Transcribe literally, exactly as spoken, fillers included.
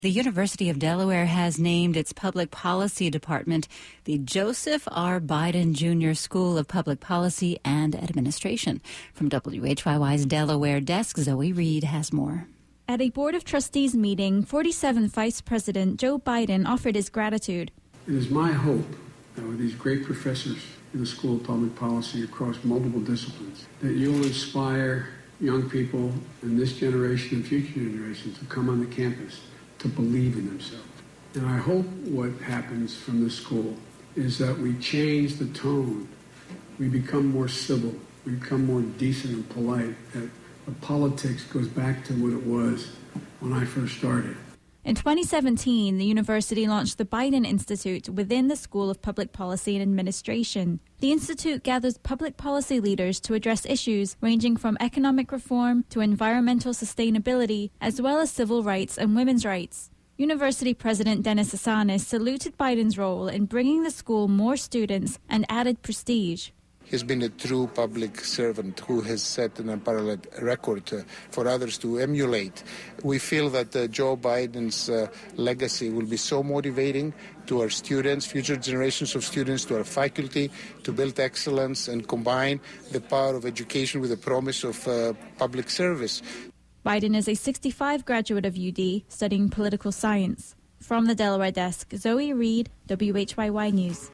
The University of Delaware has named its public policy department the Joseph R. Biden Junior School of Public Policy and Administration. From W H Y Y's Delaware desk, Zoe Reed has more. At a Board of Trustees meeting, forty-seventh Vice President Joe Biden offered his gratitude. It is my hope that with these great professors in the School of Public Policy across multiple disciplines, that you'll inspire young people in this generation and future generations to come on the campus to believe in themselves. And I hope what happens from this school is that we change the tone. We become more civil. We become more decent and polite. That the politics goes back to what it was when I first started. In twenty seventeen, the university launched the Biden Institute within the School of Public Policy and Administration. The institute gathers public policy leaders to address issues ranging from economic reform to environmental sustainability, as well as civil rights and women's rights. University President Dennis Asanis saluted Biden's role in bringing the school more students and added prestige. He's been a true public servant who has set an unparalleled record uh, for others to emulate. We feel that uh, Joe Biden's uh, legacy will be so motivating to our students, future generations of students, to our faculty, to build excellence and combine the power of education with the promise of uh, public service. Biden is a sixty-five graduate of U D studying political science. From the Delaware desk, Zoe Reed, W H Y Y News.